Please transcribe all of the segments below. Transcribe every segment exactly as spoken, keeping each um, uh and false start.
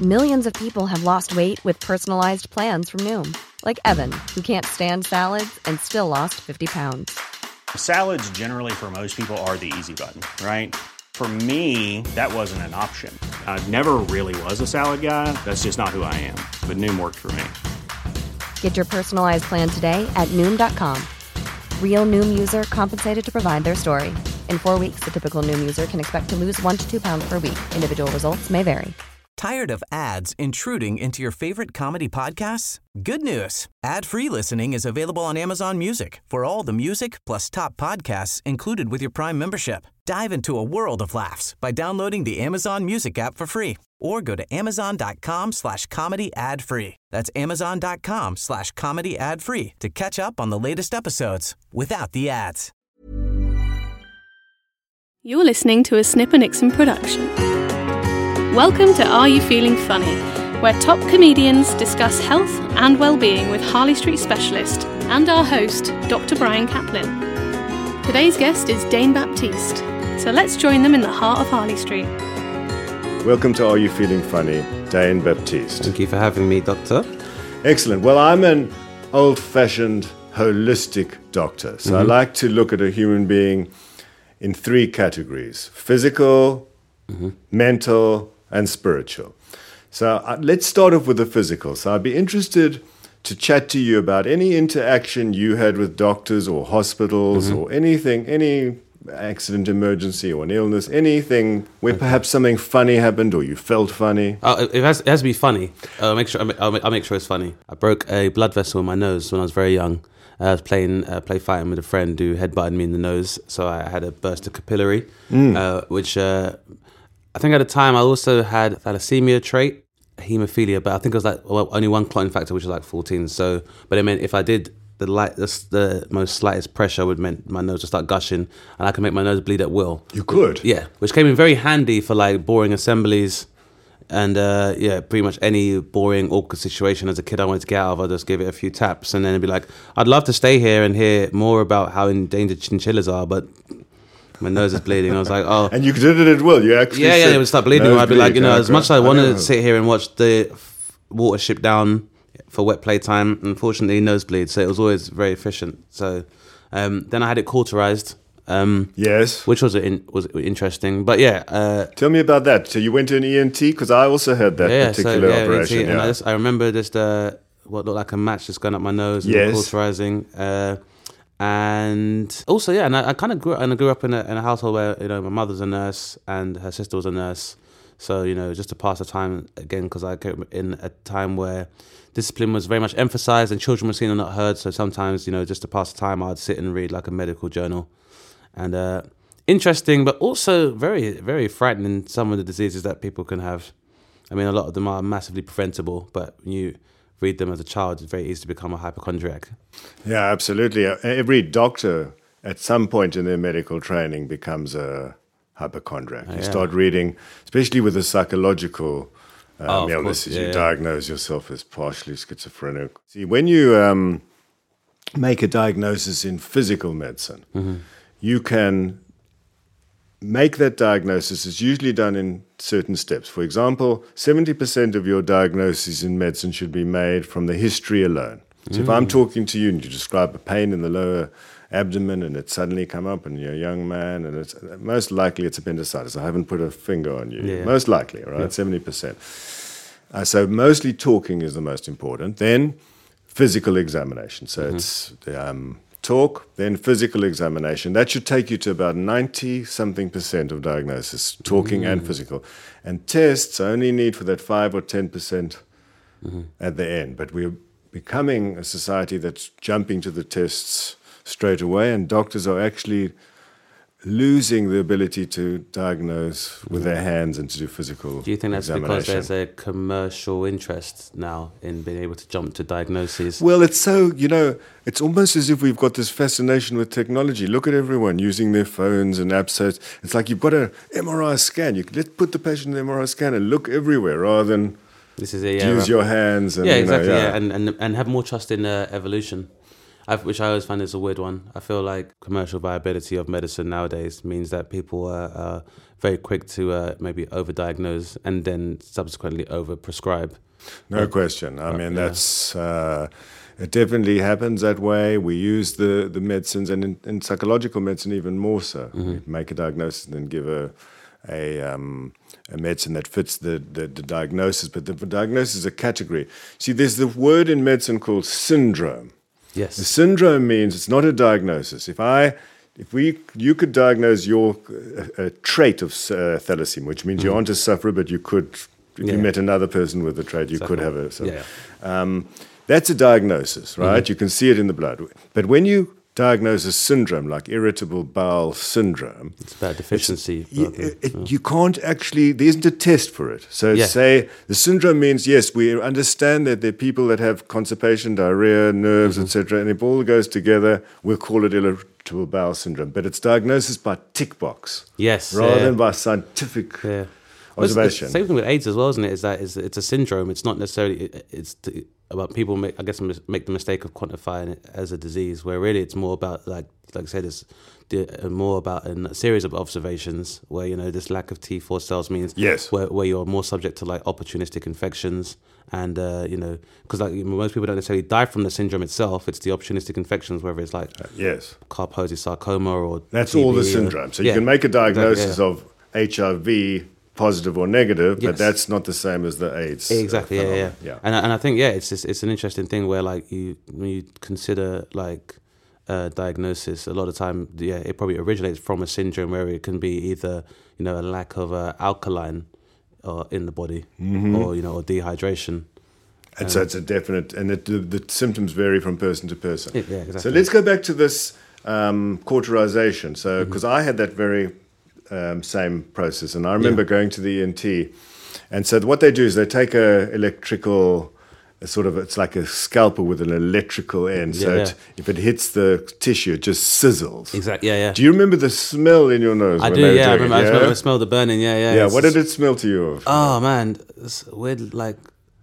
Millions of people have lost weight with personalized plans from Noom. Like Evan, who can't stand salads and still lost fifty pounds. Salads generally for most people are the easy button, right? For me, that wasn't an option. I never really was a salad guy. That's just not who I am. But Noom worked for me. Get your personalized plan today at Noom dot com. Real Noom user compensated to provide their story. In four weeks, the typical Noom user can expect to lose one to two pounds per week. Individual results may vary. Tired of ads intruding into your favorite comedy podcasts? Good news. Ad-free listening is available on Amazon Music for all the music plus top podcasts included with your Prime membership. Dive into a world of laughs by downloading the Amazon Music app for free or go to amazon.com slash comedy ad free. That's amazon.com slash comedy ad free to catch up on the latest episodes without the ads. You're listening to a Snipper Nixon production. Welcome to Are You Feeling Funny, where top comedians discuss health and well-being with Harley Street specialist and our host, Doctor Brian Kaplan. Today's guest is Dane Baptiste, so let's join them in the heart of Harley Street. Welcome to Are You Feeling Funny, Dane Baptiste. Thank you for having me, Doctor. Excellent. Well, I'm an old-fashioned, holistic doctor, so mm-hmm. I like to look at a human being in three categories: physical, mm-hmm. mental, and spiritual. So uh, let's start off with the physical. So I'd be interested to chat to you about any interaction you had with doctors or hospitals mm-hmm. or anything, any accident, emergency, or an illness, anything where okay. perhaps something funny happened or you felt funny. Oh, it has, it has to be funny. I'll make sure. I'll make, I'll make sure it's funny. I broke a blood vessel in my nose when I was very young. I was playing uh, play fighting with a friend who headbutted me in the nose, so I had a burst of capillary, mm. uh, which. Uh, I think at the time I also had thalassemia trait, haemophilia, but I think it was like well, only one clotting factor, which was like fourteen. So, but it meant if I did the light, the, the most slightest pressure would meant my nose would start gushing, and I could make my nose bleed at will. You could, yeah, which came in very handy for like boring assemblies, and uh, yeah, pretty much any boring, awkward situation as a kid I wanted to get out of. I just give it a few taps, and then it'd be like, I'd love to stay here and hear more about how endangered chinchillas are, but. My nose is bleeding. I was like, oh. And you did it at will. You actually Yeah, yeah, it would start bleeding. I'd be like, you know, as much as I wanted to sit here and watch the water ship down for wet playtime, unfortunately, nosebleed. So it was always very efficient. So um, then I had it cauterized. Um, yes. Which was in, was interesting. But yeah. Uh, Tell me about that. So you went to an E N T? Because I also had that yeah, particular so, yeah, operation. E N T, yeah. And I, just, I remember just uh, what looked like a match just going up my nose and yes. cauterizing. Uh, And also, yeah, and I, I kind of grew and I grew up in a, in a household where you know my mother's a nurse and her sister was a nurse, so you know just to pass the time again because I came in a time where discipline was very much emphasized and children were seen and not heard. So sometimes you know just to pass the time, I'd sit and read like a medical journal, and uh, interesting, but also very very frightening. Some of the diseases that people can have. I mean, a lot of them are massively preventable, but you. Read them as a child, it's very easy to become a hypochondriac. Yeah, absolutely. Every doctor at some point in their medical training becomes a hypochondriac. Oh, you yeah. start reading, especially with the psychological um, oh, illnesses, course, yeah, you yeah. diagnose yourself as partially schizophrenic. See, when you um, make a diagnosis in physical medicine, mm-hmm. you can make that diagnosis. Is usually done in certain steps. For example, seventy percent of your diagnosis in medicine should be made from the history alone. So mm. if I'm talking to you and you describe a pain in the lower abdomen and it suddenly come up and you're a young man and it's most likely it's appendicitis. I haven't put a finger on you. Yeah. Most likely, right? Yeah. seventy percent. Uh, so mostly talking is the most important. Then physical examination. So mm-hmm. it's um, talk, then physical examination. That should take you to about ninety-something percent of diagnosis, talking mm. and physical. And tests only need for that five or ten percent mm-hmm. at the end. But we're becoming a society that's jumping to the tests straight away, and doctors are actually losing the ability to diagnose with their hands and to do physical Do you think that's because there's a commercial interest now in being able to jump to diagnoses? Well, it's so, you know, it's almost as if we've got this fascination with technology. Look at everyone using their phones and apps. So it's, it's like you've got an M R I scan. You can, let's put the patient in the M R I scan and look everywhere rather than this is a, yeah, use right. your hands. And, yeah, you know, exactly, yeah. yeah. And, and, and have more trust in uh, evolution. I've, which I always find is a weird one. I feel like commercial viability of medicine nowadays means that people are, are very quick to uh, maybe overdiagnose and then subsequently overprescribe. No question. I mean, that's uh, it definitely happens that way. We use the, the medicines, and in, in psychological medicine even more so. Mm-hmm. We make a diagnosis and then give a a, um, a medicine that fits the, the, the diagnosis. But the, the diagnosis is a category. See, there's the word in medicine called syndrome. Yes. The syndrome means it's not a diagnosis. If I, if we, you could diagnose your a, a trait of uh, thalassemia, which means mm. you aren't a sufferer, but you could, if yeah. you met another person with the trait, you exactly. could have a. So, yeah. um, that's a diagnosis, right? Mm-hmm. You can see it in the blood. But when you diagnose a syndrome like irritable bowel syndrome, it's about deficiency. You, it, you can't actually, there isn't a test for it. So yeah. say the syndrome means, yes, we understand that there are people that have constipation, diarrhea, nerves, mm-hmm. et cetera, and if all goes together, we'll call it irritable bowel syndrome. But it's diagnosis by tick box. Yes. Rather yeah. than by scientific yeah. observation. Well, same thing with AIDS as well, isn't it? Is that it's, it's a syndrome. It's not necessarily, it, it's t- about people, make, I guess, make the mistake of quantifying it as a disease, where really it's more about, like like I said, it's the, more about a series of observations where, you know, this lack of T four cells means yes. where, where you're more subject to like opportunistic infections. And, uh, you know, because like most people don't necessarily die from the syndrome itself, it's the opportunistic infections, whether it's like uh, yes. Kaposi sarcoma or That's T B all the or, syndrome. So yeah, you can make a diagnosis exactly, yeah. of H I V positive or negative, yes. but that's not the same as the AIDS. Exactly, uh, yeah, yeah, yeah. And I, and I think yeah, it's just, it's an interesting thing where like you when you consider like uh, diagnosis, a lot of time yeah, it probably originates from a syndrome where it can be either you know a lack of uh, alkaline uh, in the body mm-hmm. or you know or dehydration. And um, so it's a definite, and it, the, the symptoms vary from person to person. Yeah, exactly. So let's go back to this um, cauterization. So because mm-hmm. I had that very Um, same process, and I remember yeah. going to the E N T, and so what they do is they take a electrical, a sort of it's like a scalpel with an electrical end. Yeah, so yeah. It, if it hits the tissue, it just sizzles. Exactly. Yeah, yeah. Do you remember the smell in your nose? I when do. they were Yeah, I doing remember. it, I, yeah? smell, I smell the burning. Yeah, yeah. Yeah. It's What just, did it smell to you of? Oh man, it's weird. Like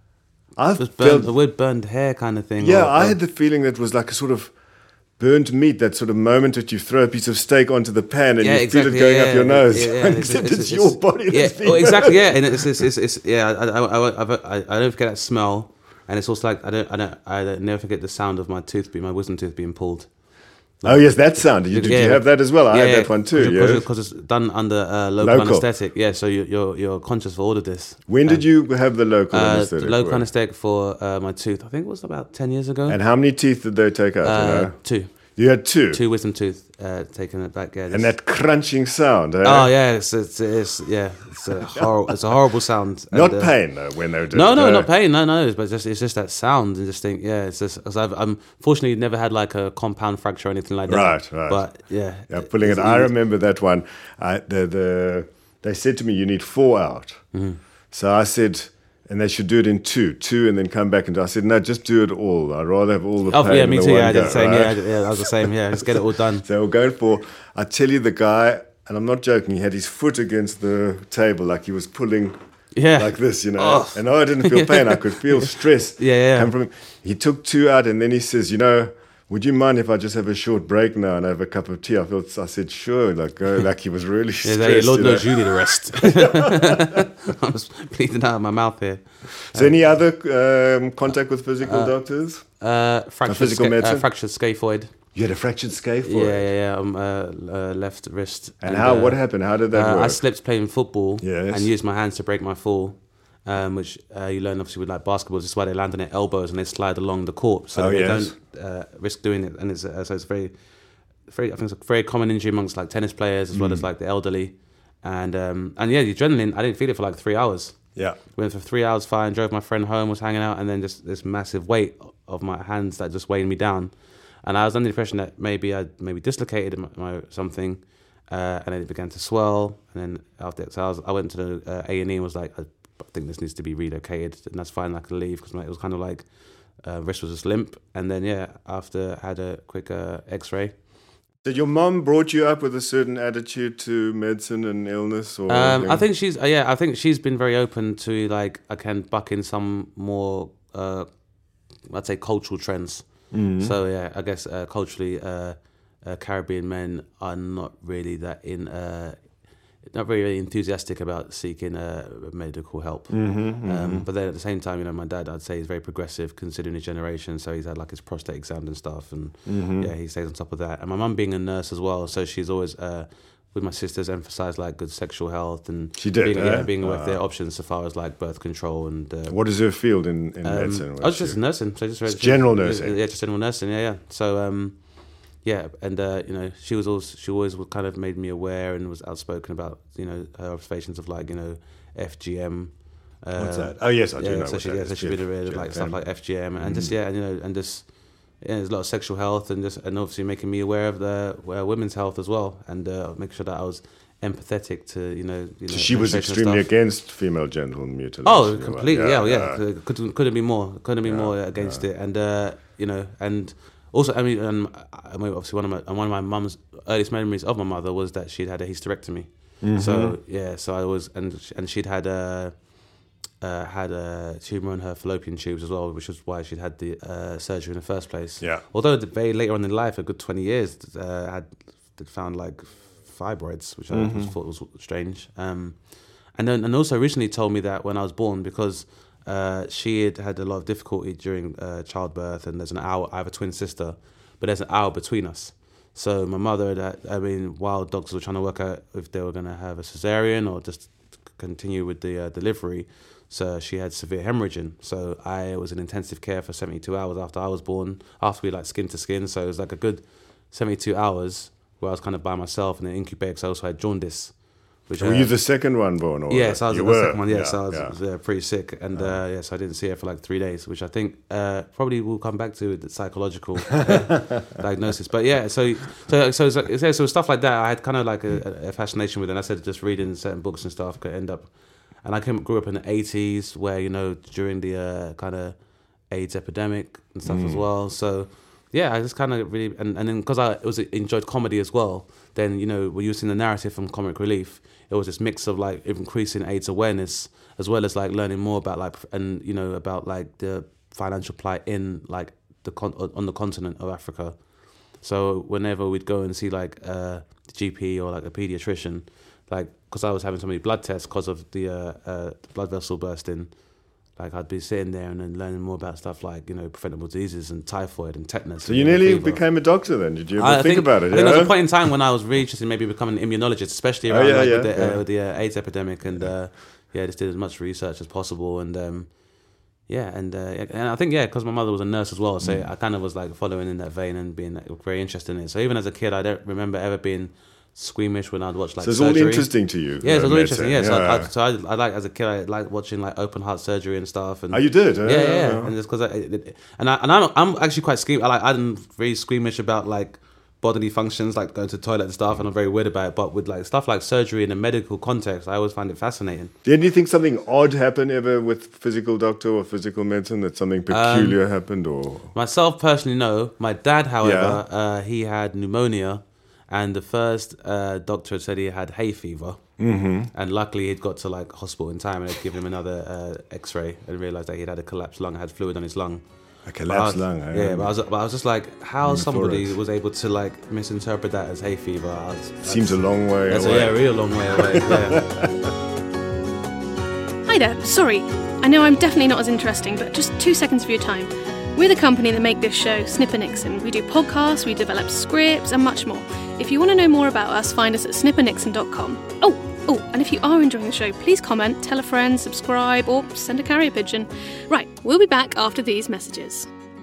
I it felt a weird burned hair kind of thing. Yeah, or, I or, had the feeling that it was like a sort of burnt meat, that sort of moment that you throw a pice of steak onto the pan and yeah, you exactly, feel it going yeah, up your yeah, nose. Yeah, yeah, Except it's, it's, it's, your it's, body yeah, that's being well, exactly, burned. yeah. And it's, it's, it's, it's yeah, I, I, I, I, I don't forget that smell, and it's also like I don't, I don't, I don't never forget the sound of my tooth, being, my wisdom tooth being pulled. Like, oh yes, that sound. Did, did yeah, you have that as well? I yeah, had yeah, that one too. Because yeah. it's done under uh, local, local anesthetic. Yeah, so you, you're you're conscious for all of this. When uh, did you have the local uh, anesthetic? The local for? anesthetic for uh, my tooth. I think it was about ten years ago. And how many teeth did they take out? Uh, you know? Two. You had two. Two wisdom tooth uh, taken it back. Yeah, and that crunching sound. Eh? Oh yeah, it's, it's, it's yeah, it's a horrible, it's a horrible sound. Not and, uh, pain though when they were doing no, it. No, no, not pain. No, no. But just it's just that sound and just think, yeah, it's just because I've I'm fortunately never had like a compound fracture or anything like that. Right, right. But yeah, yeah, pulling it. I remember that one. I, the the they said to me, you need four out. Mm-hmm. So I said. And they should do it in two, two, and then come back and do. I said, no, just do it all. I'd rather have all the oh, pain. yeah, me in the too. one Yeah, I did go, the same. right? Yeah, I did, yeah, I was the same. Yeah, just get it all done. So we're going for. I tell you, the guy, and I'm not joking. He had his foot against the table, like he was pulling, yeah, like this, you know. Oh. And I didn't feel pain. I could feel stress. Yeah, yeah. Come from him. He took two out, and then he says, you know, would you mind if I just have a short break now and have a cup of tea? I felt. I said, sure. Like, uh, like he was really yeah, stressed. Lord you know? knows you need a rest. I was bleeding out of my mouth here. So, um, any other um, contact with physical uh, doctors? Uh, fractured, physical sca- medicine? uh, fractured scaphoid. You had a fractured scaphoid? Yeah, yeah, yeah. Um, uh, uh, left wrist. And, and how? uh, what happened? How did that uh, work? I slipped playing football yes. and used my hands to break my fall. Um, which uh, you learn obviously with like basketball. This is why they land on their elbows and they slide along the court, so oh, they yes. don't uh, risk doing it. And it's uh, so it's very, very. I think it's a very common injury amongst like tennis players as mm. well as like the elderly. And um, and yeah, the adrenaline. I didn't feel it for like three hours. Yeah, went for three hours fine. Drove my friend home, was hanging out, and then just this massive weight of my hands that just weighed me down. And I was under the impression that maybe I maybe dislocated my, my something, uh, and then it began to swell. And then after, so I, was, I went to the uh, A and E and was like. I, I think this needs to be relocated, and that's fine. I can leave because it was kind of like uh, wrist was just limp, and then yeah, after I had a quick uh, X-ray. Did your mum brought you up with a certain attitude to medicine and illness, or? Um, I think she's uh, yeah, I think she's been very open to like I can buck in some more uh, I'd say cultural trends. Mm-hmm. So yeah, I guess uh, culturally, uh, uh, Caribbean men are not really that in, uh, not very, very enthusiastic about seeking uh, medical help. Mm-hmm, mm-hmm. Um, but then at the same time, you know, my dad, I'd say, is very progressive considering his generation. So he's had like his prostate examined and stuff, and Mm-hmm. yeah, he stays on top of that. And my mum being a nurse as well, so she's always. Uh, with my sisters, emphasised like good sexual health and She did, being, eh? yeah, being aware of Ah. their options so far as like birth control and. Uh, What is your field in, in um, medicine? I was just nursing, so just It's general nursing. Yeah, just general nursing. Yeah, yeah. So um, yeah, and uh, you know, she was also she always kind of made me aware and was outspoken about you know her observations of like you know F G M. Uh, What's that? Oh yes, I do yeah, know. so what she that yeah, is. so she'd been aware of G- like G- stuff like F G M and just yeah, and, you know, and just. Yeah, there's a lot of sexual health and just and obviously making me aware of the uh, women's health as well, and uh, make sure that I was empathetic to you know. You know So she was menstruation extremely stuff. against female genital mutilation. Oh, you completely. were. Yeah, yeah. Could- Couldn't couldn't be more. Couldn't be Yeah, more against it. And uh, you know, and also, I mean, and I mean, obviously, one of my and one of my mum's earliest memories of my mother was that she'd had a hysterectomy. Mm-hmm. So yeah, so I was, and and she'd had a. Uh, had a tumour in her fallopian tubes as well, which was why she'd had the uh, surgery in the first place. Yeah. Although the- very later on in life, a good twenty years, uh, had they'd found like fibroids, which I just thought was strange. Um, and then and also originally told me that when I was born because uh, she had had a lot of difficulty during uh, childbirth, and there's an hour. I have a twin sister, but there's an hour between us. So my mother, had, I mean, while doctors were trying to work out if they were going to have a cesarean or just continue with the uh, delivery. So she had severe hemorrhaging. So I was in intensive care for seventy-two hours after I was born, after we like skin to skin. So it was like a good seventy-two hours where I was kind of by myself in an incubator because I also had jaundice. Which, Were uh, you the second one born? Or Yes, I was you the were? second one. Yes, yeah, I was, yeah. was uh, pretty sick, and uh, yes, I didn't see her for like three days, which I think uh, probably will come back to the psychological uh, diagnosis. But yeah, so so so so, so, so stuff like that, I had kind of like a, a fascination with it. And I said just reading certain books and stuff could end up, and I came, grew up in the eighties where you know during the uh, kind of AIDS epidemic and stuff Mm. as well. So. Yeah, I just kind of really, and, and then because I was enjoyed comedy as well, then, you know, we're using the narrative from Comic Relief. It was this mix of like increasing AIDS awareness as well as like learning more about like, and, you know, about like the financial plight in like the con- on the continent of Africa. So whenever we'd go and see like uh, the G P or like a pediatrician, like, because I was having so many blood tests because of the, uh, uh, the blood vessel bursting, like I'd be sitting there and then learning more about stuff like, you know, preventable diseases and typhoid and tetanus. So and you yellow nearly fever. became a doctor then? Did you ever I think, about it? I think there yeah? was a point in time when I was really interested in maybe becoming an immunologist, especially Oh, around yeah, like, yeah, with the, yeah. uh, with the uh, AIDS epidemic, and uh, yeah, just did as much research as possible, and um, yeah, and uh, and I think yeah, because my mother was a nurse as well, so Mm. I kind of was like following in that vein and being like, very interested in it. So even as a kid, I don't remember ever being squeamish when I'd watch like So it's surgery. all interesting to you? Yeah, it's uh, all interesting. medicine, Yeah, so, I, so I, I like as a kid, I like watching like open heart surgery and stuff. And Oh, you did? yeah, Uh, yeah, yeah. And it's because I, it, it- and I and I'm I'm actually quite squeamish. I like I'm very squeamish about like bodily functions, like going to the toilet and stuff, and I'm very weird about it. But with like stuff like surgery in a medical context, I always find it fascinating. Did you think something odd happened ever with physical doctor or physical medicine? That something peculiar Um, happened, or Myself personally, no. My dad, however, Yeah. uh, he had pneumonia, and the first uh, doctor had said he had hay fever. Mm-hmm. And luckily, he'd got to like hospital in time, and they'd given him another uh, X-ray and realised that he'd had a collapsed lung, had fluid on his lung. a collapsed But I lung? was- eh? Yeah, but I, was, but I was just like, how Mm, somebody for it. was able to like misinterpret that as hay fever. I was, Seems a long way That's a, away. yeah, a real long way away. Yeah. Hi there, sorry. I know I'm definitely not as interesting, but just two seconds of your time. We're the company that make this show, Snipper Nixon. We do podcasts, we develop scripts, and much more. If you want to know more about us, find us at snipper nixon dot com. Oh, oh, and if you are enjoying the show, please comment, tell a friend, subscribe, or send a carrier pigeon. Right, we'll be back after these messages.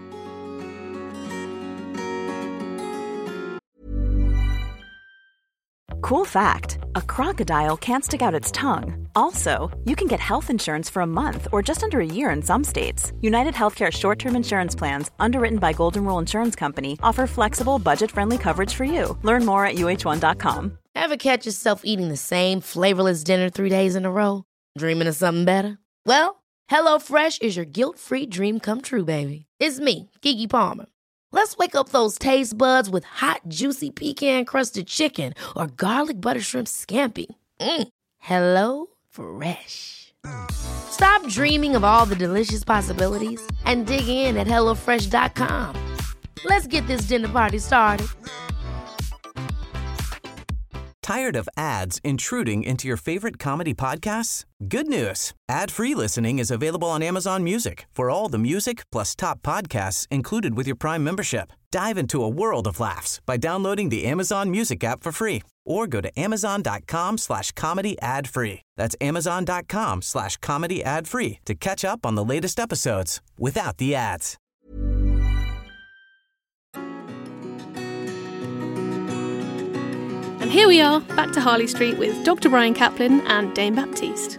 Cool fact, a crocodile can't stick out its tongue. Also, you can get health insurance for a month or just under a year in some states. United Healthcare short-term insurance plans, underwritten by Golden Rule Insurance Company, offer flexible, budget-friendly coverage for you. Learn more at U H one dot com. Ever catch yourself eating the same flavorless dinner three days in a row? Dreaming of something better? Well, HelloFresh is your guilt-free dream come true, baby. It's me, Keke Palmer. Let's wake up those taste buds with hot, juicy pecan-crusted chicken or garlic butter shrimp scampi. Mm. Hello Fresh. Stop dreaming of all the delicious possibilities and dig in at hello fresh dot com. Let's get this dinner party started. Tired of ads intruding into your favorite comedy podcasts? Good news. Ad-free listening is available on Amazon Music for all the music plus top podcasts included with your Prime membership. Dive into a world of laughs by downloading the Amazon Music app for free or go to amazon.com slash comedy ad free. That's amazon.com slash comedy ad free to catch up on the latest episodes without the ads. And here we are, back to Harley Street with Doctor Brian Kaplan and Dame Baptiste.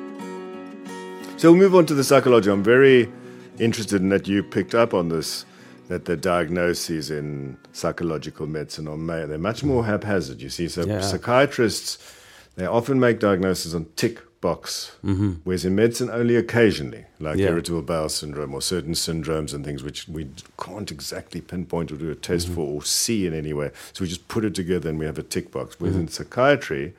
So we'll move on to the psychology. I'm very interested in that you picked up on this, that the diagnoses in psychological medicine are made, they're much more haphazard, you see. So Yeah. psychiatrists, they often make diagnoses on tick box, mm-hmm. whereas in medicine only occasionally, like Yeah. irritable bowel syndrome or certain syndromes and things which we can't exactly pinpoint or do a test Mm-hmm. for or see in any way. So we just put it together and we have a tick box. Whereas mm-hmm. in psychiatry,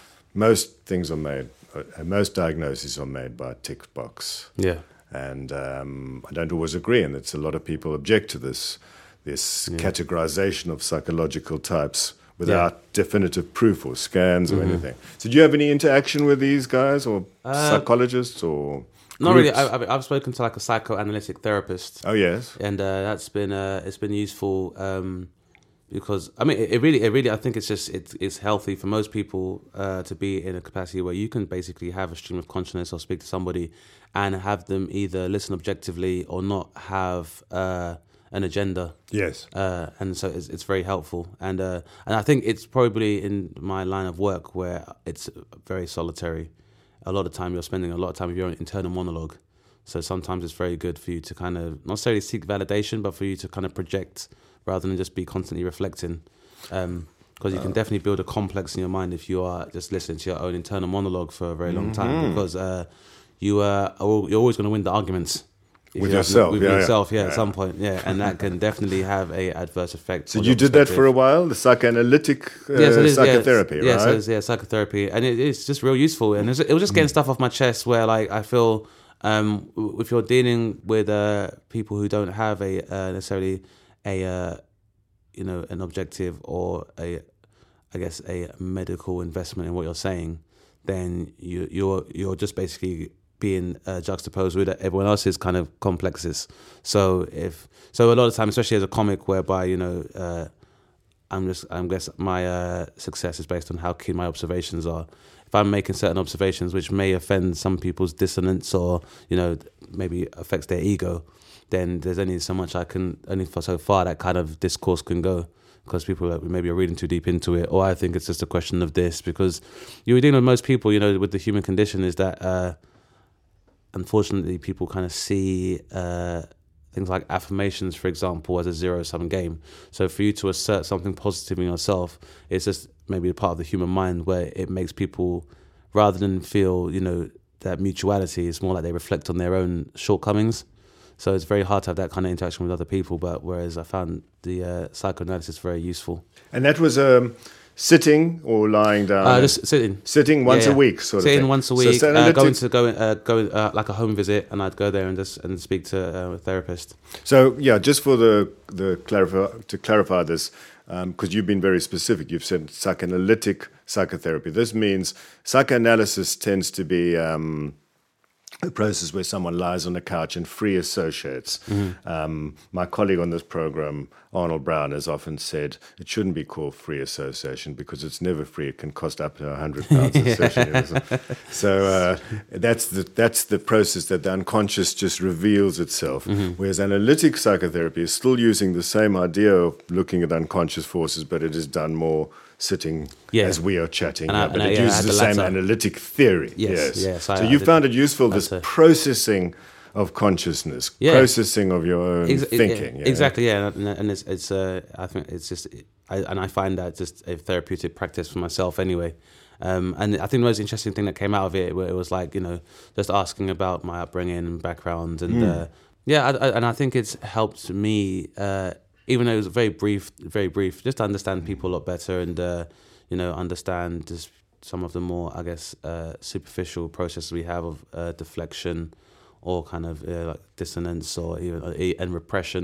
most things are made, uh, most diagnoses are made by a tick box. Yeah. And um, I don't always agree, and it's a lot of people object to this this yeah. categorization of psychological types without yeah. definitive proof or scans or mm-hmm. anything. So do you have any interaction with these guys or uh, psychologists or Not groups? really. I, I've spoken to like a psychoanalytic therapist. Oh, yes. And uh, that's been, uh, it's been useful um, because, I mean, it, it really, it really, I think it's just, it's, it's healthy for most people uh, to be in a capacity where you can basically have a stream of consciousness or speak to somebody and have them either listen objectively or not have uh, an agenda. Yes. Uh, and so it's, it's very helpful. And uh, and I think it's probably in my line of work where it's very solitary. A lot of time you're spending a lot of time with your own internal monologue. So sometimes it's very good for you to kind of, not necessarily seek validation, but for you to kind of project rather than just be constantly reflecting. Um, because you can definitely build a complex in your mind if you are just listening to your own internal monologue for a very long time. Mm-hmm. Because uh, you uh, are, you're always going to win the arguments. With yourself, with yeah, yourself, yeah, yeah, at some point, yeah, and that can definitely have a adverse effect. So you did that for a while, the psychoanalytic uh, yeah, so is, psychotherapy, yeah, right? Yeah, so yeah, psychotherapy, and it, it's just real useful, and it was, it was just getting mm. stuff off my chest where, like, I feel um, if you're dealing with uh, people who don't have a uh, necessarily a uh, you know an objective or a I guess a medical investment in what you're saying, then you you're you're just basically being uh, juxtaposed with everyone else's kind of complexes. So if so, a lot of time, especially as a comic, whereby you know, uh, I'm just I guess my uh, success is based on how keen my observations are. If I'm making certain observations which may offend some people's dissonance or you know maybe affects their ego, then there's only so much I can only for so far that kind of discourse can go. Because people are, maybe are reading too deep into it, or I think it's just a question of this. Because you're dealing with most people, you know, with the human condition is that. Uh, Unfortunately, people kind of see uh, things like affirmations, for example, as a zero-sum game. So for you to assert something positive in yourself, it's just maybe a part of the human mind where it makes people, rather than feel, you know, that mutuality, it's more like they reflect on their own shortcomings. So it's very hard to have that kind of interaction with other people. But whereas I found the uh, psychoanalysis very useful. And that was um, sitting or lying down? Uh, just sitting. Sitting once yeah, yeah. a week, sort sitting of thing. once a week. So uh, going to go uh, go uh, like a home visit, and I'd go there and just and speak to uh, a therapist. So yeah, just for the the clarify to clarify this, because um, you've been very specific. You've said psychoanalytic psychotherapy. This means psychoanalysis tends to be um, a process where someone lies on the couch and free associates. Mm-hmm. Um, my colleague on this program, Arnold Brown, has often said it shouldn't be called free association because it's never free. It can cost up to a hundred pounds a session. So uh, that's the that's the process that the unconscious just reveals itself. Mm-hmm. Whereas analytic psychotherapy is still using the same idea of looking at unconscious forces, but it is done more sitting yeah. as we are chatting, I, but I, it yeah, uses the, the same analytic theory. Yes, yes. yes. So I, you I found it useful, this a, processing of consciousness, yeah. processing of your own Ex- thinking. Yeah. Exactly, yeah, and, and it's, it's uh, I think it's just, I, and I find that just a therapeutic practice for myself anyway. Um, and I think the most interesting thing that came out of it, it was like, you know, just asking about my upbringing and background, and mm. uh, yeah, I, I, and I think it's helped me, uh, even though it was very brief, very brief, just to understand people a lot better and. Uh, you know, understand just some of the more, I guess, uh, superficial processes we have of uh, deflection or kind of uh, like dissonance or even uh, and repression.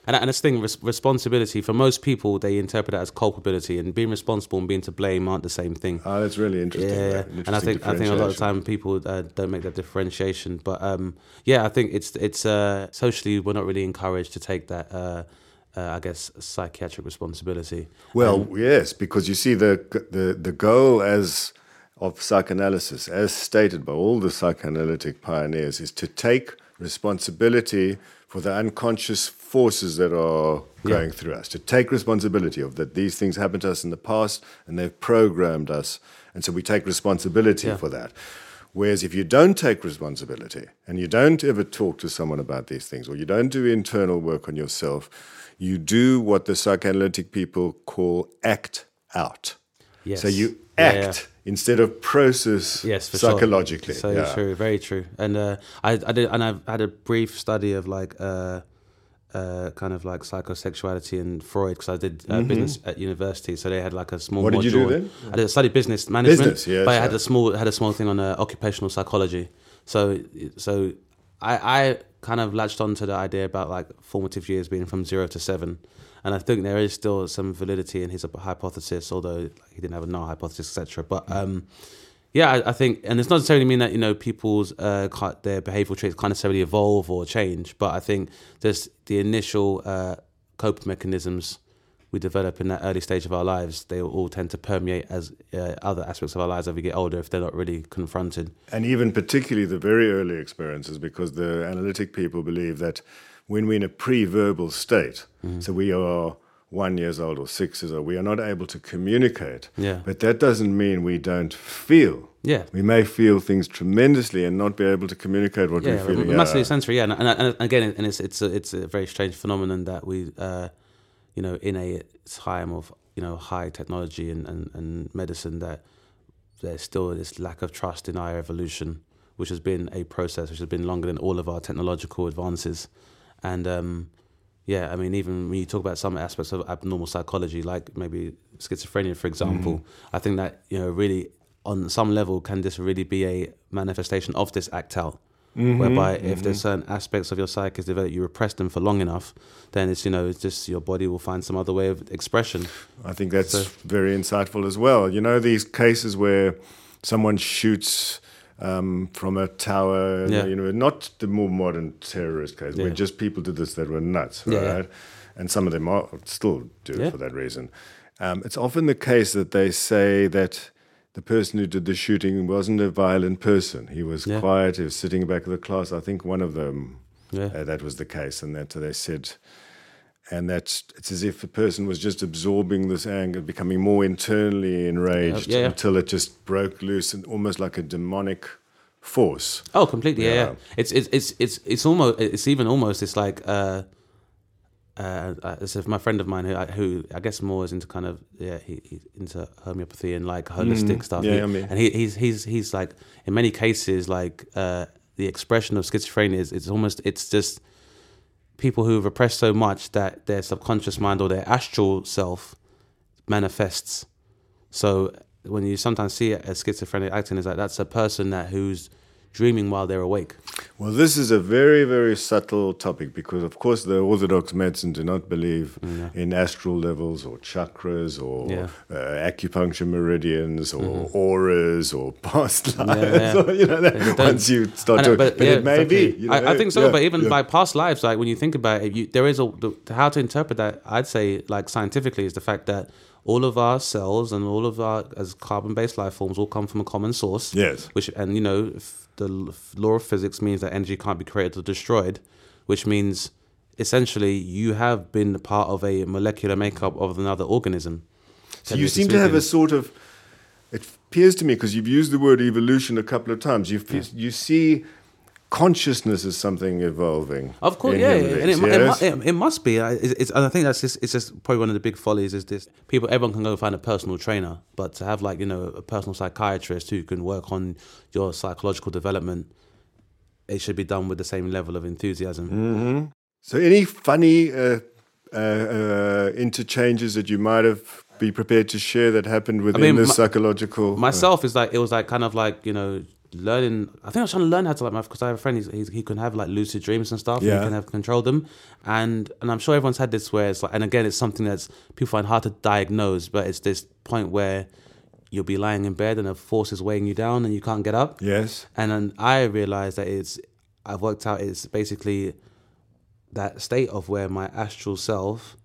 And and this thing, res- responsibility for most people, they interpret it as culpability, and being responsible and being to blame aren't the same thing. Oh, that's really interesting. Yeah, right? An and I interesting think I think a lot of differentiation. time people uh, don't make that differentiation. But um, yeah, I think it's it's uh, socially we're not really encouraged to take that. Uh, uh, I guess psychiatric responsibility. Well, Um, yes, because you see the the the goal as of psychoanalysis, as stated by all the psychoanalytic pioneers, is to take responsibility for the unconscious forces that are going Yeah. through us, to take responsibility of that these things happened to us in the past and they've programmed us, and so we take responsibility Yeah. for that. Whereas if you don't take responsibility and you don't ever talk to someone about these things, or you don't do internal work on yourself, you do what the psychoanalytic people call act out. Yes. So you Yeah, act yeah. instead of process Yes, for psychologically. Sure. So yeah. true, very true. And uh, I, I did, and I've had a brief study of like, uh, uh, kind of like psychosexuality and Freud, because I did uh, business at university. So they had like a small. What did you module. do then? I did study business management. Business, yes, But I had yeah. a small had a small thing on uh, occupational psychology. So so I I kind of latched onto the idea about like formative years being from zero to seven. And I think there is still some validity in his hypothesis, although like, he didn't have a null hypothesis, et cetera. But um, yeah, I, I think, and it's not necessarily mean that you know people's uh, ca- their behavioural traits can't necessarily evolve or change. But I think there's the initial uh, coping mechanisms we develop in that early stage of our lives. They all tend to permeate as uh, other aspects of our lives as we get older if they're not really confronted. And even particularly the very early experiences, because the analytic people believe that when we're in a pre-verbal state, Mm-hmm. so we are one years old or six years old, we are not able to communicate. Yeah. But that doesn't mean we don't feel. Yeah. We may feel things tremendously and not be able to communicate what Yeah, we're feeling. massively Yeah. sensory. Yeah, and, and, and again, and it's it's a, it's a very strange phenomenon that we, uh, you know, in a time of you know high technology and, and, and medicine, that there's still this lack of trust in our evolution, which has been a process which has been longer than all of our technological advances, and um, yeah, I mean, even when you talk about some aspects of abnormal psychology, like maybe schizophrenia, for example, mm-hmm. I think that you know really on some level can this really be a manifestation of this act out. Mm-hmm, whereby if mm-hmm. there's certain aspects of your psyche is developed, you repress them for long enough, then it's, you know, it's just your body will find some other way of expression. I think that's So- very insightful as well. You know, these cases where someone shoots um, from a tower, Yeah. you know, not the more modern terrorist case, where Yeah. just people did this that were nuts, Yeah, right? yeah. And some of them are, still do it Yeah. for that reason. Um, it's often the case that they say that the person who did the shooting wasn't a violent person. He was Yeah. quiet. He was sitting back of the class. I think one of them, Yeah. uh, that was the case. And that they said, and that it's as if the person was just absorbing this anger, becoming more internally enraged Yeah, yeah. until it just broke loose and almost like a demonic force. Oh, completely. Yeah, Yeah. yeah. It's it's it's it's it's almost it's even almost it's like uh, uh, as if my friend of mine who I, who I guess more is into kind of yeah he, he's into homeopathy and like holistic stuff. yeah, He- I mean- and he, he's he's he's like in many cases like uh, the expression of schizophrenia is it's almost it's just people who have repressed so much that their subconscious mind or their astral self manifests. So when you sometimes see a schizophrenic acting, is like that's a person that who's dreaming while they're awake. Well, this is a very, very subtle topic because, of course, the Orthodox medicine do not believe in astral levels or chakras or Yeah. uh, acupuncture meridians or auras or past lives. Yeah, yeah. Or, you know, that, They don't- once you start I to, know, but, yeah, it may exactly. be. You I, know, I think so, yeah, but even yeah. by past lives, like when you think about it, you, there is a the, how to interpret that. I'd say, like scientifically, is the fact that all of our cells and all of our as carbon-based life forms all come from a common source. Yes. Which and you know f- the l- law of physics means that energy can't be created or destroyed, which means essentially you have been part of a molecular makeup of another organism. So you seem to have a speaking. sort of, it appears to me, because you've used the word evolution a couple of times, you fe- you see consciousness as something evolving. Of course, in yeah, human and it, beings, mu- yes? it, mu- it, it must be. I- It's, it's, and I think that's just, it's just probably one of the big follies is this. People, everyone can go find a personal trainer, but to have like, you know, a personal psychiatrist who can work on your psychological development, it should be done with the same level of enthusiasm. So any funny uh, uh, uh, interchanges that you might have be prepared to share that happened within mean, this my- psychological... Myself is like, it was like kind of like, you know, learning. I think I was trying to learn how to like, because I have a friend. He's, he's, he can have like lucid dreams and stuff. Yeah. And he can have control them, and and I'm sure everyone's had this where it's like, and again, it's something that's people find hard to diagnose, but it's this point where you'll be lying in bed and a force is weighing you down and you can't get up. Yes. And then I realized that it's, I've worked out it's basically that state of where my astral self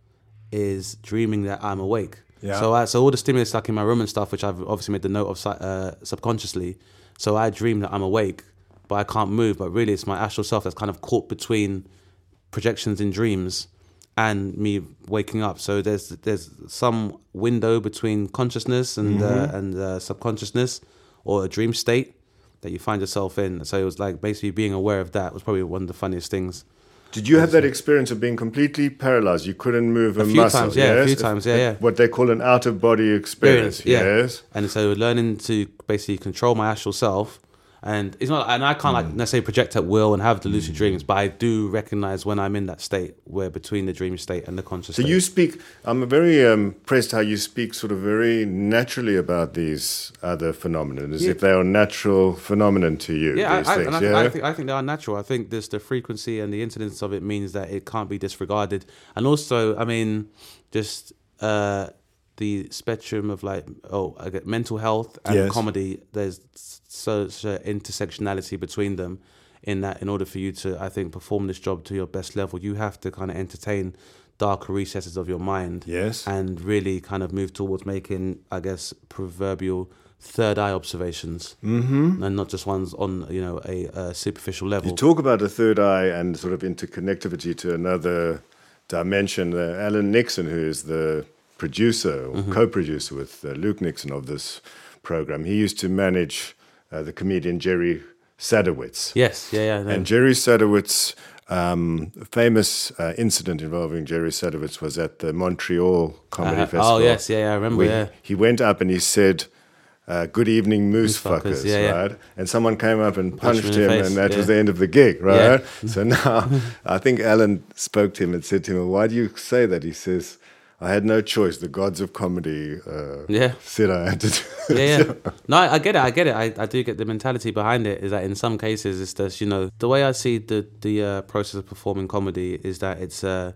is dreaming that I'm awake. Yeah. So I, so all the stimulus like in my room and stuff, which I've obviously made the note of uh, subconsciously. So I dream that I'm awake, but I can't move. But really it's my astral self that's kind of caught between projections in dreams and me waking up. So there's there's some window between consciousness and mm-hmm. uh, and uh, subconsciousness, or a dream state that you find yourself in. So it was like basically being aware of that was probably one of the funniest things. Did you have that experience of being completely paralyzed? You couldn't move a, a few muscle? Times, yeah, yes? a few times, yeah, yeah. What they call an out-of-body experience, experience yeah. yes. And so learning to basically control my astral self. And it's not, and I can't like necessarily project at will and have the lucid dreams, but I do recognize when I'm in that state where between the dream state and the conscious so state. So you speak, I'm very um, impressed how you speak sort of very naturally about these other phenomena, as yeah. if they are natural phenomenon to you. Yeah, these I, things, I, and I, yeah? I, think, I think they are natural. I think this, the frequency and the incidence of it means that it can't be disregarded. And also, I mean, just uh, the spectrum of like, oh, I get mental health and yes. comedy, there's such an intersectionality between them, in that in order for you to, I think, perform this job to your best level, you have to kind of entertain darker recesses of your mind. Yes. And really kind of move towards making, I guess, proverbial third eye observations, mm-hmm. and not just ones on, you know, a, a superficial level. You talk about a third eye and sort of interconnectivity to another dimension. Uh, Alan Nixon, who is the producer or mm-hmm. co-producer with uh, Luke Nixon of this program, he used to manage uh, the comedian Jerry Sadowitz. Yes, yeah, yeah. And Jerry Sadowitz, um, a famous uh, incident involving Jerry Sadowitz was at the Montreal Comedy uh, Festival. Oh, yes, yeah, yeah, I remember, yeah. He went up and he said, uh, good evening, moose, moose fuckers, fuckers yeah, right? Yeah. And someone came up and Punched punched him him, in the face, and that yeah. was the end of the gig, right? Yeah. So now, I think Alan spoke to him and said to him, well, why do you say that? He says, I had no choice. The gods of comedy uh, yeah. said I had to do it. Yeah, yeah. No, I, I get it. I get it. I, I do get the mentality behind it. Is that in some cases, it's just, you know, the way I see the the uh, process of performing comedy is that it's uh,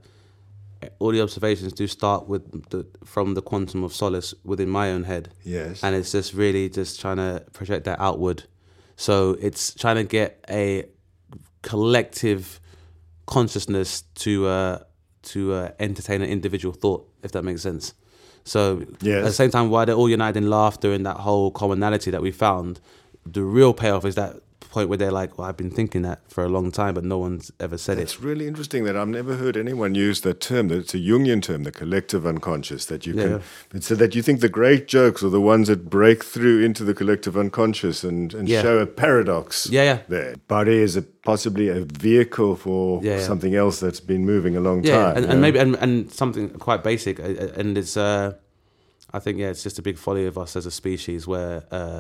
all the observations do start with the from the quantum of solace within my own head. Yes. And it's just really just trying to project that outward. So it's trying to get a collective consciousness to uh, to uh, entertain an individual thought, if that makes sense. So yes. At the same time, while they're all united in laughter and that whole commonality that we found, the real payoff is that point where they're like, well, I've been thinking that for a long time, but no one's ever said That's it. It's really interesting that I've never heard anyone use that term. That it's a Jungian term, the collective unconscious, that you yeah. can, so that you think the great jokes are the ones that break through into the collective unconscious and, and yeah. show a paradox yeah, yeah. there. Body is a, possibly a vehicle for yeah, yeah. something else that's been moving a long yeah, time. And, yeah, and maybe and, and something quite basic, and it's, uh, I think, yeah, it's just a big folly of us as a species where uh,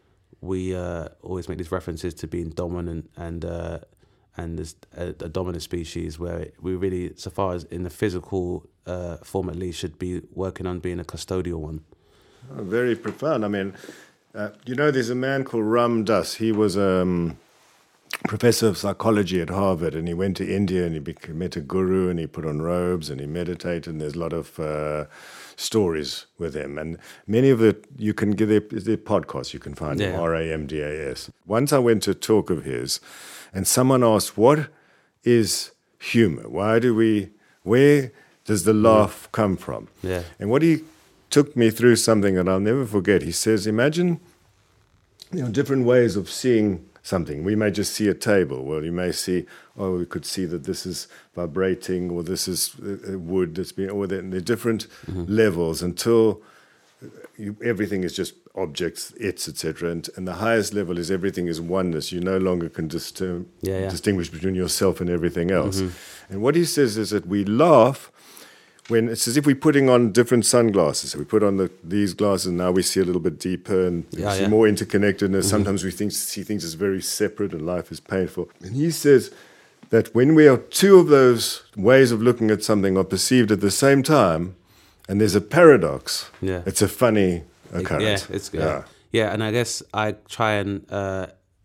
we uh, always make these references to being dominant and uh, and there's a, a dominant species where we really, so far as in the physical uh, form at least, should be working on being a custodial one. Oh, very profound. I mean, uh, you know, there's a man called Ram Dass. He was a um, professor of psychology at Harvard, and he went to India and he became, met a guru, and he put on robes and he meditated, and there's a lot of uh, stories with him, and many of it you can get their, their podcasts, you can find yeah. them, R A M D A S. Once I went to a talk of his, and someone asked, what is humor? Why do we, where does the laugh yeah. come from? Yeah. And what he took me through something that I'll never forget. He says, imagine, you know, different ways of seeing something. We may just see a table. Well, you may see, oh, we could see that this is vibrating, or this is uh, wood that's been, or the, the different mm-hmm. levels until you, everything is just objects, it's, et cetera. And, and the highest level is everything is oneness. You no longer can dist- yeah, yeah. distinguish between yourself and everything else. Mm-hmm. And what he says is that we laugh when it's as if we're putting on different sunglasses. So we put on the, these glasses, and now we see a little bit deeper, and we yeah, see yeah. more interconnectedness. Mm-hmm. Sometimes we think, see things as very separate, and life is painful. And he says that when we are two of those ways of looking at something are perceived at the same time, and there's a paradox, yeah. it's a funny occurrence. Yeah, it's good. Yeah. yeah, and I guess I try and uh,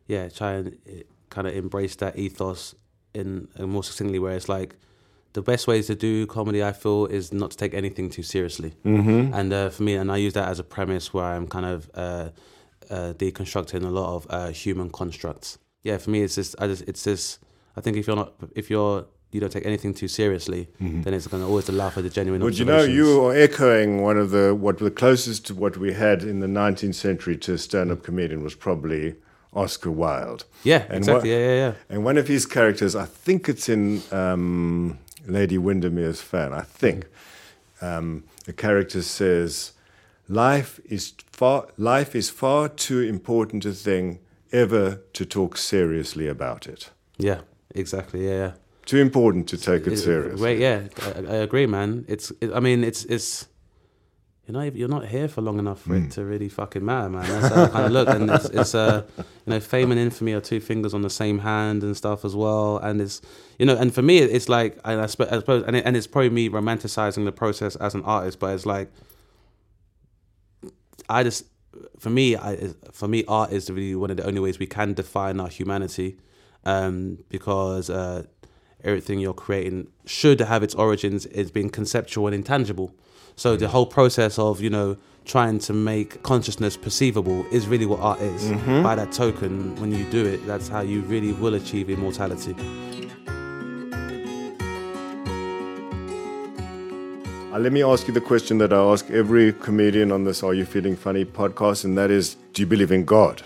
yeah, try and kind of embrace that ethos in uh, more succinctly, where it's like the best ways to do comedy, I feel, is not to take anything too seriously. Mm-hmm. And uh, for me, and I use that as a premise where I'm kind of uh, uh, deconstructing a lot of uh, human constructs. Yeah, for me, it's just, I just, it's this. I think if you're not, if you're, you don't take anything too seriously, mm-hmm. then it's going to always allow for the genuine. But you know, you are echoing one of the what the closest to what we had in the nineteenth century to a stand-up comedian was probably Oscar Wilde. Yeah, and exactly. One, yeah, yeah, yeah. And one of his characters, I think it's in um, Lady Windermere's Fan. I think um, the character says, "Life is far, life is far too important a thing ever to talk seriously about it." Yeah, exactly. Yeah, yeah. Too important to take it, it seriously. Wait, yeah, I, I agree, man. It's, it, I mean, it's, it's. You know, you're not here for long enough for mm. it to really fucking matter, man. That's how I kind of look, and it's, it's uh, you know, fame and infamy are two fingers on the same hand and stuff as well. And it's, you know, and for me, it's like, I, I suppose, and, it, and it's probably me romanticizing the process as an artist, but it's like, I just, for me, I, for me, art is really one of the only ways we can define our humanity, um, because uh, everything you're creating should have its origins as being conceptual and intangible. So the whole process of, you know, trying to make consciousness perceivable is really what art is. Mm-hmm. By that token, when you do it, that's how you really will achieve immortality. Uh, let me ask you the question that I ask every comedian on this Are You Feeling Funny podcast, and that is, do you believe in God?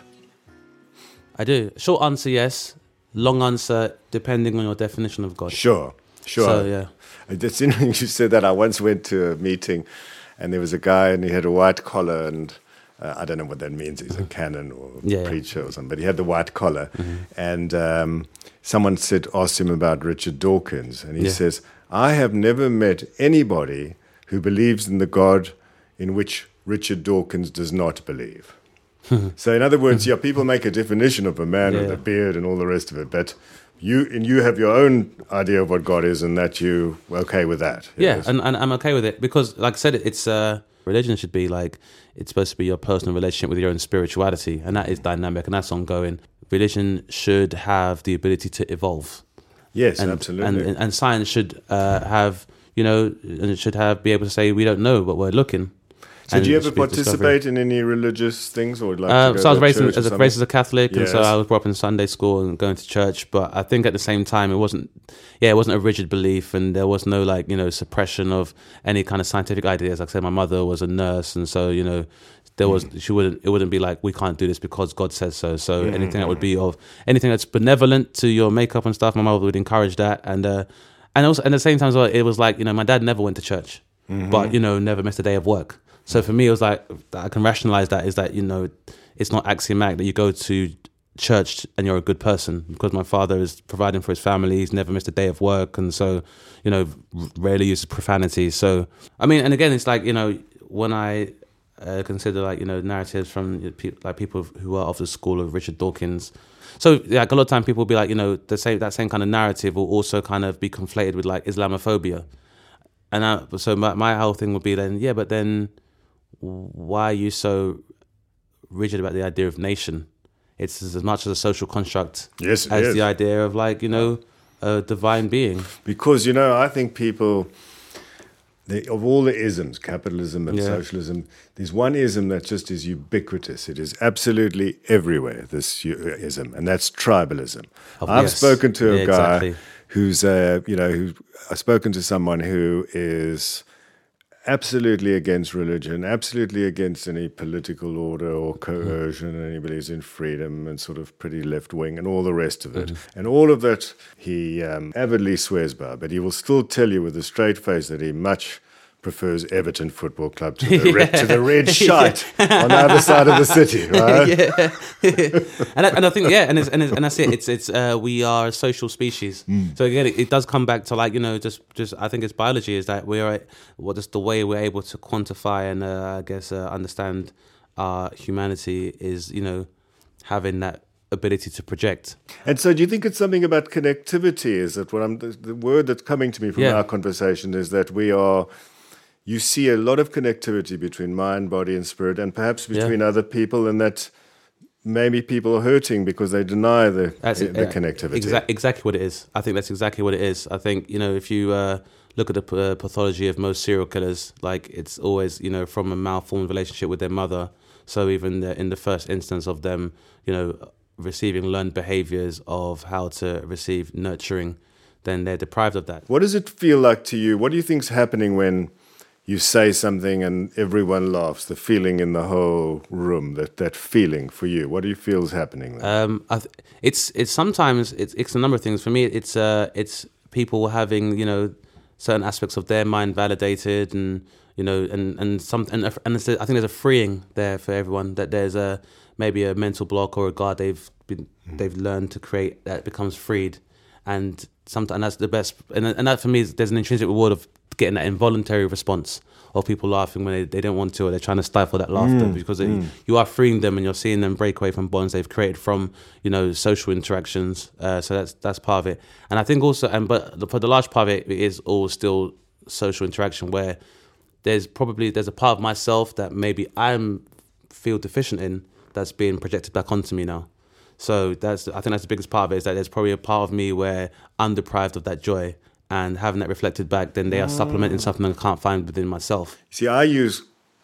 I do. Short answer, yes. Long answer, depending on your definition of God. Sure, sure. So, yeah. It's interesting you said that. I once went to a meeting and there was a guy and he had a white collar and uh, I don't know what that means. He's a canon or yeah, preacher yeah. or something, but he had the white collar. Mm-hmm. And um, someone said, asked him about Richard Dawkins. And he yeah. says, I have never met anybody who believes in the God in which Richard Dawkins does not believe. So in other words, yeah, people make a definition of a man yeah. with a beard and all the rest of it, but you and you have your own idea of what God is, and that you okay with that. Yeah, yes. and, and I'm okay with it because, like I said, it's uh, religion should be like it's supposed to be your personal relationship with your own spirituality, and that is dynamic and that's ongoing. Religion should have the ability to evolve. Yes, and, absolutely. And, and science should uh, have, you know, and it should have be able to say we don't know, but we're looking. So and do you ever participate in any religious things, or like? Uh, to go so I was to raised, in, church as or a, raised as a Catholic, yes. and so I was brought up in Sunday school and going to church. But I think at the same time, it wasn't, yeah, it wasn't a rigid belief, and there was no like you know suppression of any kind of scientific ideas. Like I said, my mother was a nurse, and so you know there was mm. she wouldn't it wouldn't be like we can't do this because God says so. So mm. anything that would be of anything that's benevolent to your makeup and stuff, my mother would encourage that, and uh, and also at the same time as well, it was like you know my dad never went to church, mm-hmm. but you know never missed a day of work. So for me, it was like, I can rationalize that is that, you know, it's not axiomatic that you go to church and you're a good person, because my father is providing for his family. He's never missed a day of work. And so, you know, rarely uses profanity. So, I mean, and again, it's like, you know, when I uh, consider like, you know, narratives from like people who are of the school of Richard Dawkins. So like a lot of time people will be like, you know, the same, that same kind of narrative will also kind of be conflated with like Islamophobia. And I, so my, my whole thing would be then, yeah, but then, why are you so rigid about the idea of nation? It's as much as a social construct yes, as is. the idea of like, you know, a divine being. Because, you know, I think people, they, of all the isms, capitalism and yeah. socialism, there's one ism that just is ubiquitous. It is absolutely everywhere, this ism, and that's tribalism. Oh, I've yes. spoken to a yeah, guy exactly. who's, uh, you know, who, I've spoken to someone who is absolutely against religion, absolutely against any political order or coercion, mm. and he believes in freedom and sort of pretty left-wing and all the rest of it. Mm-hmm. And all of that he um, avidly swears by, but he will still tell you with a straight face that he much prefers Everton Football Club to the, yeah. red, to the red shite on the other side of the city, right? yeah. and, I, and I think, yeah, and, it's, and, it's, and that's it. It's, it's, uh, we are a social species. Mm. So again, it, it does come back to like, you know, just, just I think it's biology is that we are, what is the way we're able to quantify and uh, I guess uh, understand our humanity is, you know, having that ability to project. And so do you think it's something about connectivity? Is that what I'm, the, the word that's coming to me from yeah. our conversation is that we are, you see a lot of connectivity between mind, body, and spirit, and perhaps between yeah. other people, and that maybe people are hurting because they deny the, That's the, it, the uh, connectivity. Exa- exactly what it is. I think that's exactly what it is. I think, you know, if you uh, look at the p- uh, pathology of most serial killers, like it's always, you know, from a malformed relationship with their mother. So even the, in the first instance of them, you know, receiving learned behaviors of how to receive nurturing, then they're deprived of that. What does it feel like to you? What do you think's happening when you say something and everyone laughs? The feeling in the whole room, that, that feeling for you. What do you feel is happening there? Um, I th- it's it's sometimes it's it's a number of things. For me, it's uh it's people having, you know, certain aspects of their mind validated, and you know, and and some and and it's a, I think there's a freeing there for everyone, that there's a maybe a mental block or a guard they've been mm. they've learned to create that becomes freed, and sometimes and that's the best. And and that for me is, there's an intrinsic reward of getting that involuntary response of people laughing when they, they don't want to, or they're trying to stifle that laughter, mm, because mm. They, you are freeing them and you're seeing them break away from bonds they've created from, you know, social interactions. Uh, so that's that's part of it. And I think also, and but for the large part of it, it is all still social interaction, where there's probably there's a part of myself that maybe I'm feel deficient in that's being projected back onto me now. So that's I think that's the biggest part of it, is that there's probably a part of me where I'm deprived of that joy. And having that reflected back, then they are supplementing something I can't find within myself. See, I use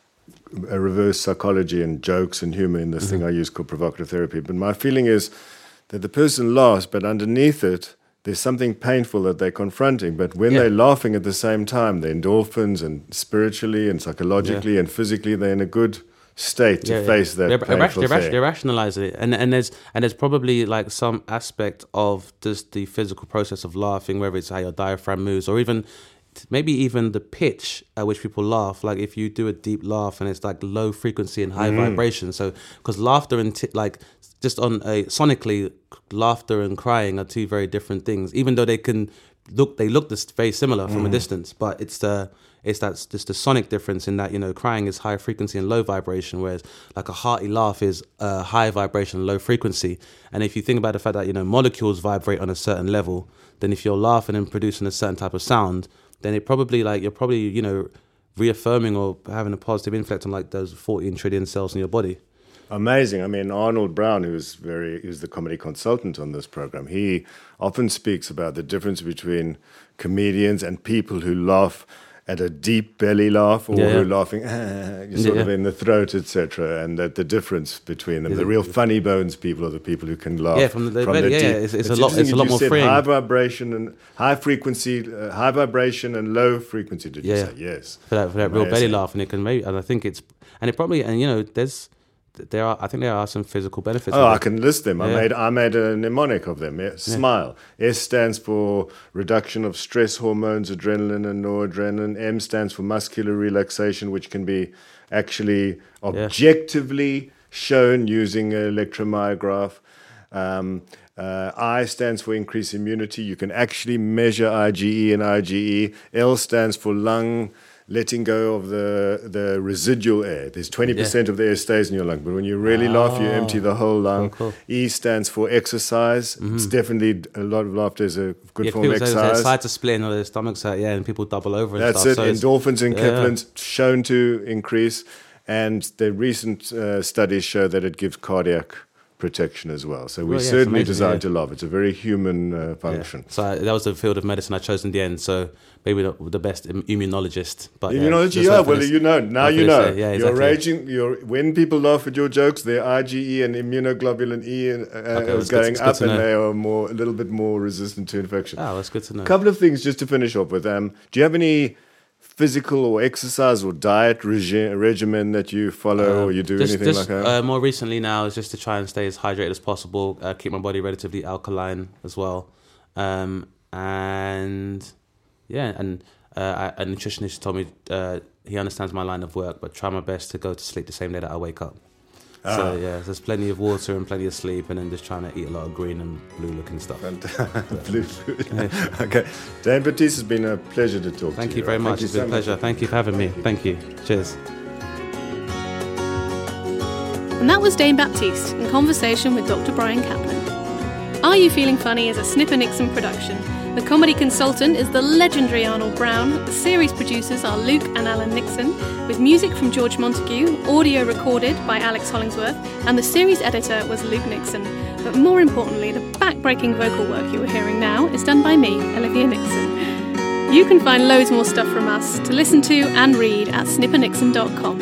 a reverse psychology and jokes and humor in this mm-hmm. thing I use called provocative therapy. But my feeling is that the person laughs, but underneath it, there's something painful that they're confronting. But when yeah. they're laughing at the same time, the endorphins, and spiritually and psychologically yeah. and physically, they're in a good state to yeah, face yeah. that they're, painful they're, thing. They're rationalizing it, and and there's and there's probably like some aspect of just the physical process of laughing, whether it's how your diaphragm moves, or even maybe even the pitch at which people laugh. Like if you do a deep laugh and it's like low frequency and high mm. vibration. So because laughter and t- like just on a sonically, laughter and crying are two very different things, even though they can look they look this very similar from mm. a distance, but it's the It's that's just the sonic difference in that, you know, crying is high frequency and low vibration, whereas like a hearty laugh is uh, high vibration and low frequency. And if you think about the fact that, you know, molecules vibrate on a certain level, then if you're laughing and producing a certain type of sound, then it probably like you're probably, you know, reaffirming or having a positive influence on like those fourteen trillion cells in your body. Amazing. I mean, Arnold Brown, who's very who's the comedy consultant on this program, he often speaks about the difference between comedians and people who laugh at a deep belly laugh, or yeah, yeah. who are laughing ah, sort yeah. of in the throat, et cetera, and that the difference between them, the real funny bones people are the people who can laugh yeah, from the, from belly, the yeah, deep. It's, it's, it's a lot. It's a lot more said freeing. High vibration and high frequency, uh, high vibration and low frequency. Did yeah. you say yes? For that, for that real belly laugh, and it can maybe, and I think it's, and it probably, and you know, there's. There are, I think there are some physical benefits. Oh, of I it. can list them. Yeah. I made, I made a mnemonic of them. Yeah. Smile. Yeah. S stands for reduction of stress hormones, adrenaline and noradrenaline. M stands for muscular relaxation, which can be actually objectively yeah. shown using an electromyograph. Um, uh, I stands for increased immunity. You can actually measure IgE and IgE. L stands for lung. Letting go of the the residual air. There's twenty percent yeah. of the air stays in your lung, but when you really oh. laugh, you empty the whole lung. Cool, cool. E stands for exercise. Mm-hmm. It's definitely, a lot of laughter is a good yeah, form of exercise. Their sides are splitting or their stomachs hurt, yeah, and people double over and That's stuff. That's it. So endorphins and yeah. kephalins shown to increase, and the recent uh, studies show that it gives cardiac protection as well. So we're well, yeah, certainly amazing, designed yeah. to laugh. It's a very human uh, function. Yeah. So I, that was the field of medicine I chose in the end. So maybe not the best immunologist, but immunology. Yeah, yeah well, you know now you know. Yeah, exactly. You're raging. You're when people laugh at your jokes, their IgE and immunoglobulin E uh, okay, is going good, up, and they are more a little bit more resistant to infection. Oh, that's good to know. A couple of things just to finish off with. Um, do you have any physical or exercise or diet regi- regimen that you follow, um, or you do just, anything just, like that? Uh, more recently now is just to try and stay as hydrated as possible, uh, keep my body relatively alkaline as well. Um, and yeah, and uh, a nutritionist told me uh, he understands my line of work, but try my best to go to sleep the same day that I wake up. Ah. So yeah, there's plenty of water and plenty of sleep, and then just trying to eat a lot of green and blue looking stuff. Blue food. Yeah. Okay, Dane Baptiste, it's been a pleasure to talk Thank to you. Thank you very much. It's been a pleasure. Thank you for having me. Thank you. Cheers. And that was Dane Baptiste in conversation with Doctor Bryan Caplan. Are You Feeling Funny is a Snipper Nixon production. The comedy consultant is the legendary Arnold Brown. The series producers are Luke and Alan Nixon, with music from George Montague, audio recorded by Alex Hollingsworth, and the series editor was Luke Nixon. But more importantly, the back-breaking vocal work you are hearing now is done by me, Olivia Nixon. You can find loads more stuff from us to listen to and read at snipper nixon dot com.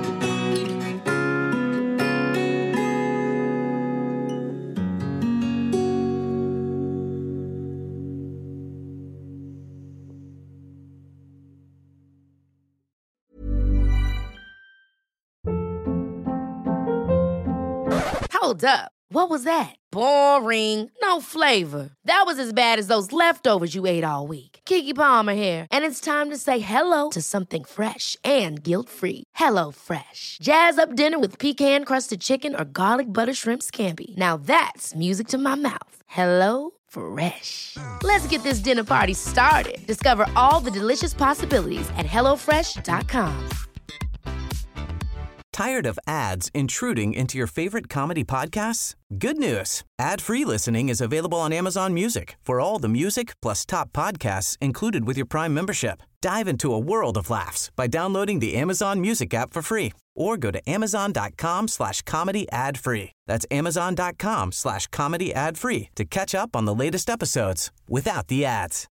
Hold up. What was that? Boring. No flavor. That was as bad as those leftovers you ate all week. Keke Palmer here, and it's time to say hello to something fresh and guilt-free. Hello Fresh. Jazz up dinner with pecan-crusted chicken or garlic butter shrimp scampi. Now that's music to my mouth. Hello Fresh. Let's get this dinner party started. Discover all the delicious possibilities at hello fresh dot com. Tired of ads intruding into your favorite comedy podcasts? Good news. Ad-free listening is available on Amazon Music for all the music plus top podcasts included with your Prime membership. Dive into a world of laughs by downloading the Amazon Music app for free or go to amazon.com slash comedy ad free. That's amazon.com slash comedy ad free to catch up on the latest episodes without the ads.